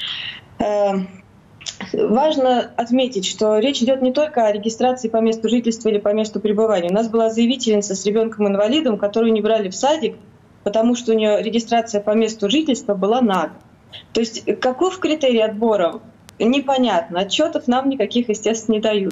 Важно отметить, что речь идет не только о регистрации по месту жительства или по месту пребывания. У нас была заявительница с ребенком-инвалидом, которую не брали в садик, потому что у нее регистрация по месту жительства была на год. То есть каков критерий отбора? Непонятно. Отчетов нам никаких, естественно, не дают.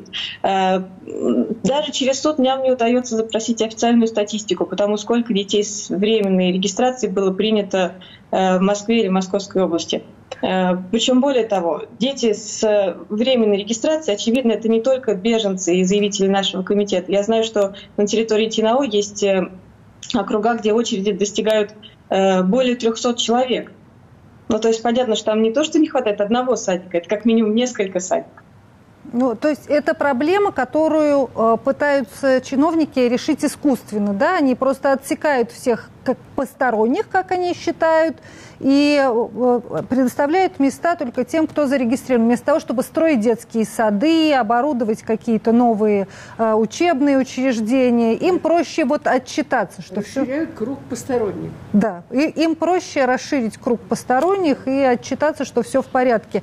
Даже через суд нам не удается запросить официальную статистику, потому сколько детей с временной регистрацией было принято в Москве или Московской области. Причем более того, дети с временной регистрацией, очевидно, это не только беженцы и заявители нашего комитета. Я знаю, что на территории ТИНАО есть округа, где очереди достигают более 300 человек. Ну, то есть понятно, что там не то, что не хватает одного садика, это как минимум несколько садиков. Ну, то есть это проблема, которую пытаются чиновники решить искусственно, да? Они просто отсекают всех как посторонних, как они считают, и предоставляют места только тем, кто зарегистрирован. Вместо того, чтобы строить детские сады, оборудовать какие-то новые учебные учреждения, им проще вот отчитаться, что расширяют круг посторонних. Да, и им проще расширить круг посторонних и отчитаться, что все в порядке.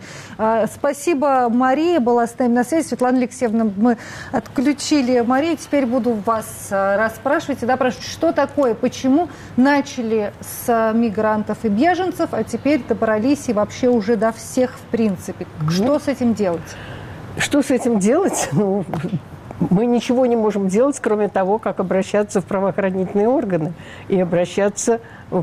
Спасибо, Мария была с нами на связи. Светлана Алексеевна, мы отключили Марию. Теперь буду вас расспрашивать и допрашивать, что такое, почему начали с мигрантов и беженцев, а теперь добрались и вообще уже до всех в принципе. Что с этим делать? Что с этим делать? Ну, мы ничего не можем делать, кроме того, как обращаться в правоохранительные органы и обращаться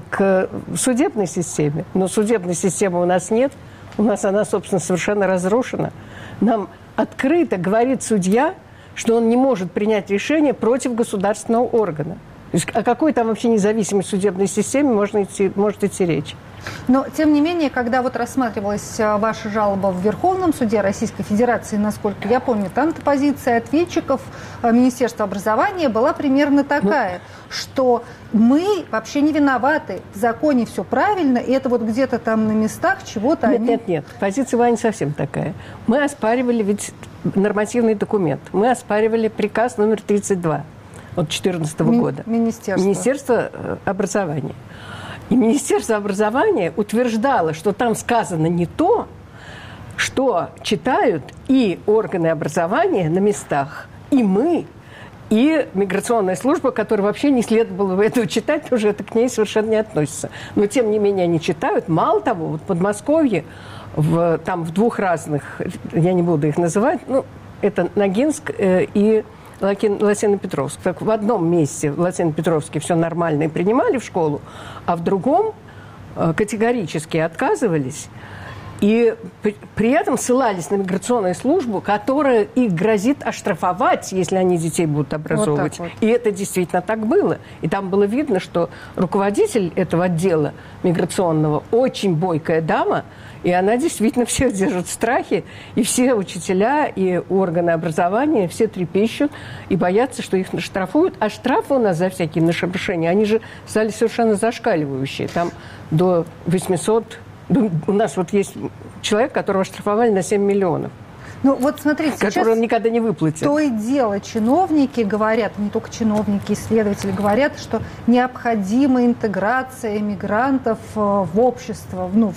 к судебной системе. Но судебной системы у нас нет. У нас она, собственно, совершенно разрушена. Нам открыто говорит судья, что он не может принять решение против государственного органа. То есть о какой там вообще независимой судебной системе может идти речь? Но, тем не менее, когда вот рассматривалась ваша жалоба в Верховном суде Российской Федерации, насколько я помню, там-то позиция ответчиков Министерства образования была примерно такая, что мы вообще не виноваты, в законе все правильно, и это вот где-то там на местах чего-то Нет, позиция была не совсем такая. Мы оспаривали ведь нормативный документ, мы оспаривали приказ номер 32 от 2014 года. Министерство образования. И Министерство образования утверждало, что там сказано не то, что читают и органы образования на местах, и мы, и миграционная служба, которая вообще не следовало бы этого читать, потому что это к ней совершенно не относится. Но, тем не менее, они читают. Мало того, вот в Подмосковье, там в двух разных, я не буду их называть, ну, это Ногинск и Лосино-Петровск. Так в одном месте в Лосино-Петровске все нормально и принимали в школу, а в другом категорически отказывались. И при этом ссылались на миграционную службу, которая их грозит оштрафовать, если они детей будут образовывать. Вот. И это действительно так было. И там было видно, что руководитель этого отдела миграционного очень бойкая дама, и она действительно всех держит в страхе, и все учителя, и органы образования, все трепещут и боятся, что их штрафуют. А штрафы у нас за всякие нарушения, они же стали совершенно зашкаливающие. Там до 800... У нас вот есть человек, которого штрафовали на 7 миллионов. Ну вот смотрите, который он никогда не выплатит. То и дело, чиновники говорят, не только чиновники, исследователи говорят, что необходима интеграция мигрантов в общество, ну,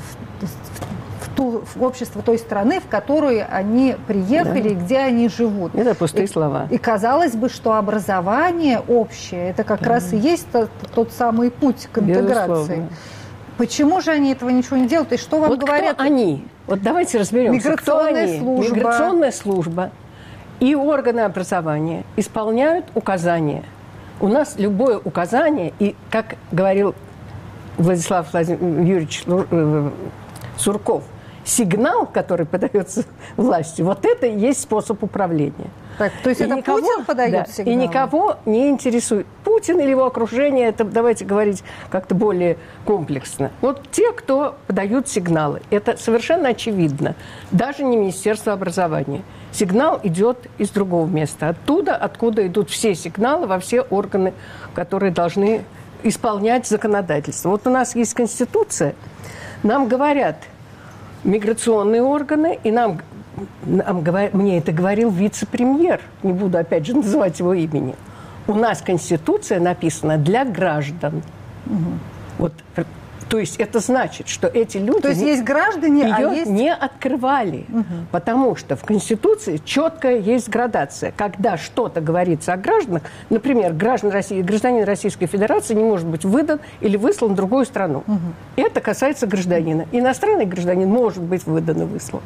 в общество той страны, в которую они приехали, да, где они живут. Это пустые слова. И казалось бы, что образование общее, это как раз и есть тот самый путь к интеграции. Безусловно. Почему же они этого ничего не делают? И что вам говорят? Кто они? Вот давайте разберемся. Миграционная служба. Миграционная служба и органы образования исполняют указания. У нас любое указание, и, как говорил Владислав Юрьевич Сурков, сигнал, который подается власти, вот это и есть способ управления. Так, то есть и это никого, Путин подает, да, сигнал? И никого не интересует. Путин или его окружение, это давайте говорить как-то более комплексно. Вот те, кто подают сигналы, это совершенно очевидно. Даже не Министерство образования. Сигнал идет из другого места. Оттуда, откуда идут все сигналы во все органы, которые должны исполнять законодательство. Вот у нас есть Конституция, нам говорят миграционные органы, и мне это говорил вице-премьер, не буду опять же называть его имени. У нас Конституция написана для граждан. Угу. Вот, то есть это значит, что эти люди... То есть есть граждане, ее есть... не открывали, потому что в Конституции четко есть градация. Когда что-то говорится о гражданах, например, гражданин Российской Федерации не может быть выдан или выслан в другую страну. Это касается гражданина. Иностранный гражданин может быть выдан и выслан.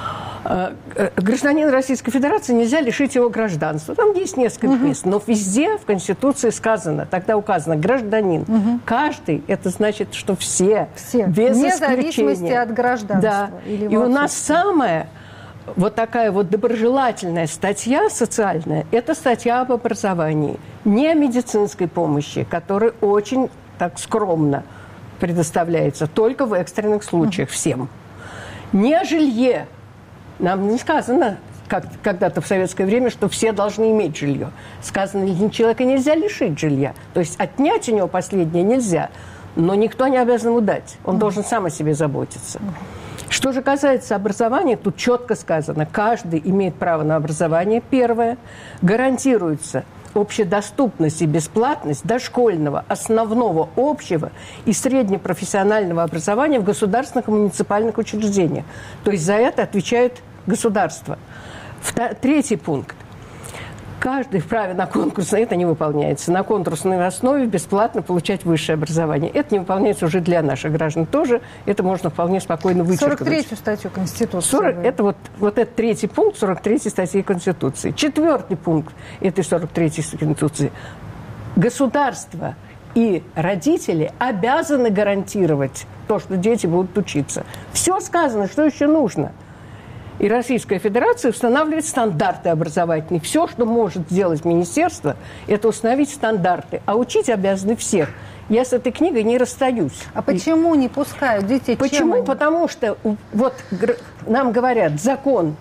Гражданин Российской Федерации нельзя лишить его гражданства. Там есть несколько мест, но везде в Конституции сказано, тогда указано гражданин. Каждый, это значит, что все без вне исключения. Зависимости от гражданства. Да. И у нас самая вот такая вот доброжелательная статья социальная, это статья об образовании, не о медицинской помощи, которая очень так скромно предоставляется, только в экстренных случаях всем. Не о жилье. Нам не сказано, как когда-то в советское время, что все должны иметь жилье. Сказано, человека нельзя лишить жилья. То есть отнять у него последнее нельзя, но никто не обязан ему дать. Он должен сам о себе заботиться. Что же касается образования, тут четко сказано, каждый имеет право на образование. Первое, гарантируется общедоступность и бесплатность дошкольного, основного, общего и среднепрофессионального образования в государственных и муниципальных учреждениях. То есть за это отвечает государство. Третий пункт. Каждый вправе на конкурсной, это не выполняется, на конкурсной основе бесплатно получать высшее образование. Это не выполняется уже для наших граждан тоже. Это можно вполне спокойно вычеркнуть. 43-ю статью Конституции. Это вот этот третий пункт 43-й статьи Конституции. Четвертый пункт этой 43-й Конституции. Государство и родители обязаны гарантировать то, что дети будут учиться. Все сказано, что еще нужно. И Российская Федерация устанавливает стандарты образовательные. Все, что может сделать министерство, это установить стандарты. А учить обязаны всех. Я с этой книгой не расстаюсь. А почему не пускают детей? Почему? Потому что вот нам говорят, закон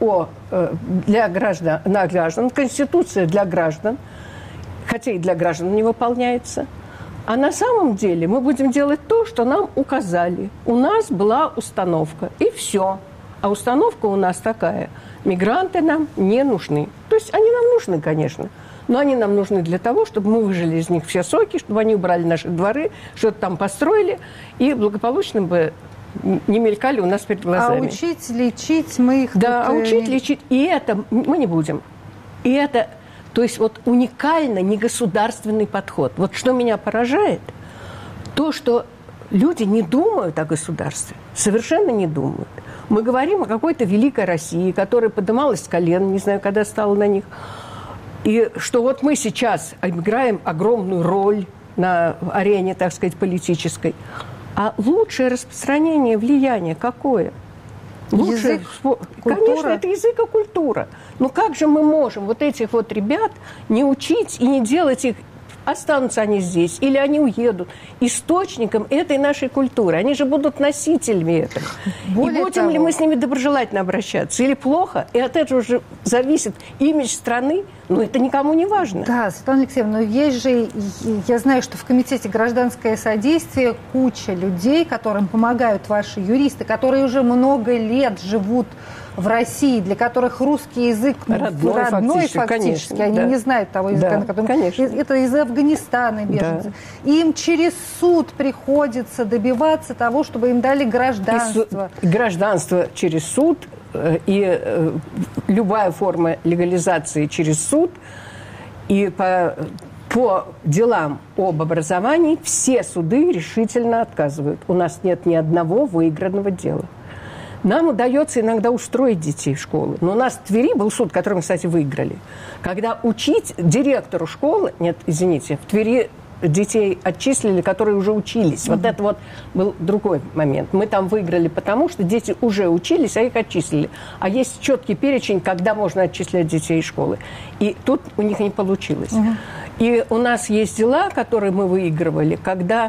для граждан, Конституция для граждан, хотя и для граждан не выполняется. А на самом деле мы будем делать то, что нам указали. У нас была установка, и все. А установка у нас такая. Мигранты нам не нужны. То есть они нам нужны, конечно. Но они нам нужны для того, чтобы мы выжили из них все соки, чтобы они убрали наши дворы, что-то там построили, и благополучно бы не мелькали у нас перед глазами. А учить, лечить мы их... Да, учить, лечить. И это мы не будем. И это, то есть вот уникально негосударственный подход. Вот что меня поражает, то, что люди не думают о государстве, совершенно не думают. Мы говорим о какой-то великой России, которая поднималась с колен, не знаю, когда стала на них. И что вот мы сейчас играем огромную роль на арене, так сказать, политической. А лучшее распространение влияния какое? Язык, конечно, это язык и культура. Но как же мы можем вот этих вот ребят не учить и не делать их... Останутся они здесь или они уедут источником этой нашей культуры. Они же будут носителями этого. Более и будем ли мы с ними доброжелательно обращаться или плохо? И от этого же зависит имидж страны. Но это никому не важно. Да, Светлана Алексеевна, но есть же, я знаю, что в Комитете гражданское содействие куча людей, которым помогают ваши юристы, которые уже много лет живут в России, для которых русский язык родной фактически. Конечно, они не знают того языка, на котором... Это из Афганистана беженцы. Им через суд приходится добиваться того, чтобы им дали гражданство. Гражданство через суд и любая форма легализации через суд. И по делам об образовании все суды решительно отказывают. У нас нет ни одного выигранного дела. Нам удается иногда устроить детей в школу. Но у нас в Твери был суд, который мы, кстати, выиграли. Когда учить директору школы... Нет, извините, в Твери детей отчислили, которые уже учились. Вот это вот был другой момент. Мы там выиграли, потому что дети уже учились, а их отчислили. А есть четкий перечень, когда можно отчислять детей из школы. И тут у них не получилось. И у нас есть дела, которые мы выигрывали, когда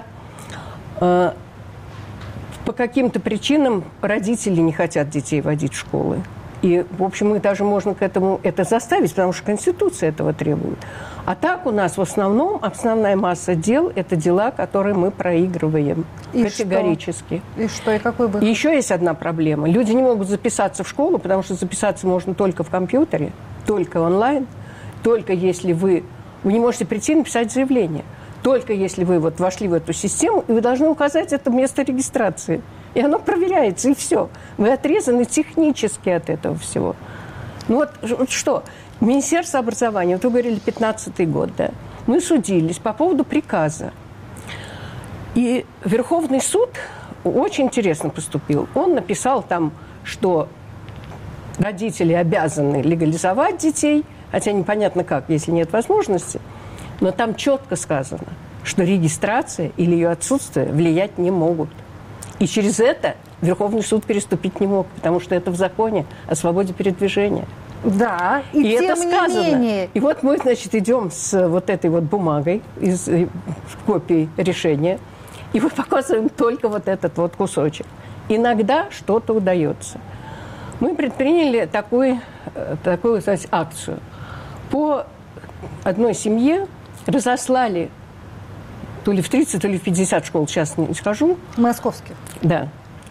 по каким-то причинам родители не хотят детей водить в школы. И, в общем, мы даже можно к этому это заставить, потому что Конституция этого требует. А так у нас в основном основная масса дел – это дела, которые мы проигрываем категорически. И что? И какой выход? И еще есть одна проблема. Люди не могут записаться в школу, потому что записаться можно только в компьютере, только онлайн, только если вы не можете прийти и написать заявление. Только если вы вот вошли в эту систему, и вы должны указать это место регистрации. И оно проверяется, и все. Вы отрезаны технически от этого всего. Ну вот что? Министерство образования, вот вы говорили, 15-й год, да? Мы судились по поводу приказа. И Верховный суд очень интересно поступил. Он написал там, что родители обязаны легализовать детей, хотя непонятно как, если нет возможности. Но там четко сказано, что регистрация или ее отсутствие влиять не могут. И через это Верховный суд переступить не мог, потому что это в законе о свободе передвижения. Да, и тем это сказано. Не менее. И вот мы, значит, идем с вот этой вот бумагой из копии решения, и мы показываем только вот этот вот кусочек. Иногда что-то удается. Мы предприняли такую, кстати, акцию. По одной семье разослали то ли в 30, то ли в 50 школ, сейчас не скажу. Московских. Да.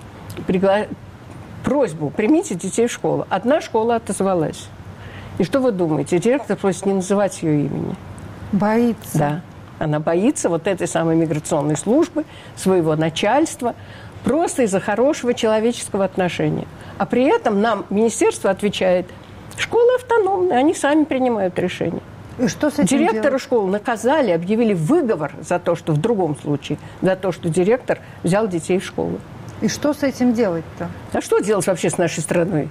Просьбу: примите детей в школу. Одна школа отозвалась. И что вы думаете? Директор просит не называть ее имени. Боится. Да. Она боится вот этой самой миграционной службы, своего начальства, просто из-за хорошего человеческого отношения. А при этом нам министерство отвечает: школы автономные, они сами принимают решения. И что с этим Директора делать? школы наказали, объявили выговор за то, что в другом случае, за то, что директор взял детей в школу. И что с этим делать-то? А что делать вообще с нашей страной?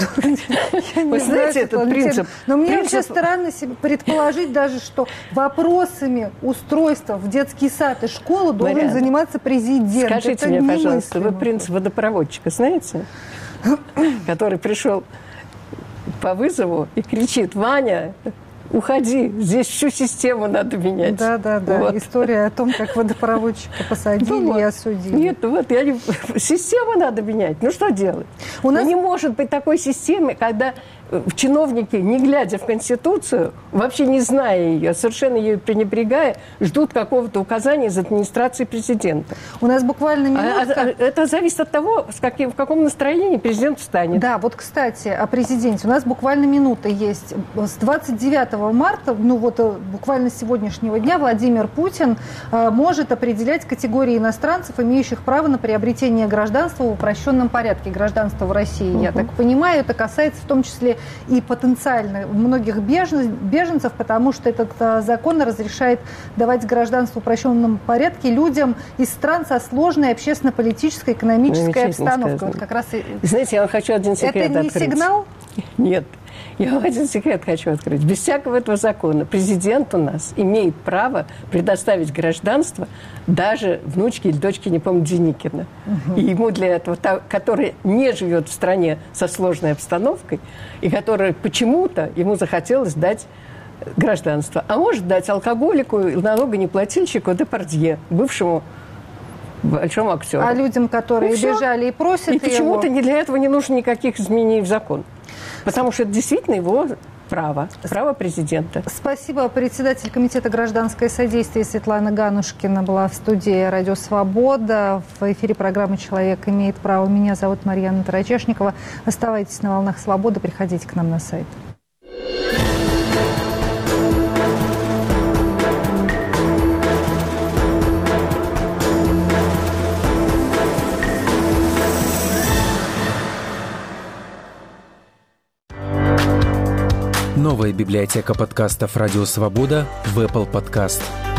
Вы знаете этот принцип? Но мне вообще странно себе предположить даже, что вопросами устройства в детский сад и школу должен заниматься президент. Скажите мне, пожалуйста, вы принцип водопроводчика знаете? Который пришел по вызову и кричит: Ваня, уходи, здесь всю систему надо менять. Да. Вот. История о том, как водопроводчика посадили и осудили. Нет, вот систему надо менять. Ну что делать? Не может быть такой системы, когда чиновники, не глядя в Конституцию, вообще не зная ее, совершенно ее пренебрегая, ждут какого-то указания из администрации президента. У нас буквально минутка. Это зависит от того, в каком настроении президент встанет. Да, вот, кстати, о президенте. У нас буквально минута есть. С 29 марта, буквально с сегодняшнего дня, Владимир Путин может определять категории иностранцев, имеющих право на приобретение гражданства в упрощенном порядке. Гражданство в России, я так понимаю, это касается в том числе и потенциально многих беженцев, потому что этот закон разрешает давать гражданство в упрощенном порядке людям из стран со сложной общественно-политической, экономической обстановкой. Вот как раз знаете, я вам хочу один секрет открыть. Это не сигнал? Нет. Я вам один секрет хочу открыть. Без всякого этого закона президент у нас имеет право предоставить гражданство даже внучке или дочке, не помню, Деникина. И ему для этого, который не живет в стране со сложной обстановкой, и который почему-то ему захотелось дать гражданство. А может дать алкоголику, налогонеплательщику Депардье, бывшему большому актеру. А людям, которые бежали и просят его... И почему-то для этого не нужно никаких изменений в закон. Потому что это действительно его право президента. Спасибо. Председатель Комитета гражданское содействие Светлана Ганушкина была в студии «Радио Свобода». В эфире программы «Человек имеет право». Меня зовут Марьяна Тарачешникова. Оставайтесь на волнах свободы, приходите к нам на сайт. Новая библиотека подкастов «Радио Свобода» в Apple Podcast.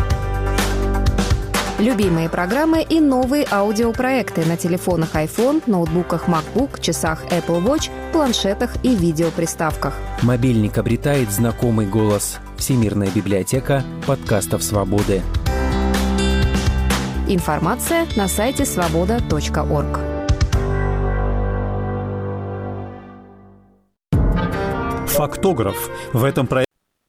Любимые программы и новые аудиопроекты на телефонах iPhone, ноутбуках MacBook, часах Apple Watch, планшетах и видеоприставках. Мобильник обретает знакомый голос. Всемирная библиотека подкастов «Свободы». Информация на сайте svoboda.org. Фактограф. В этом проекте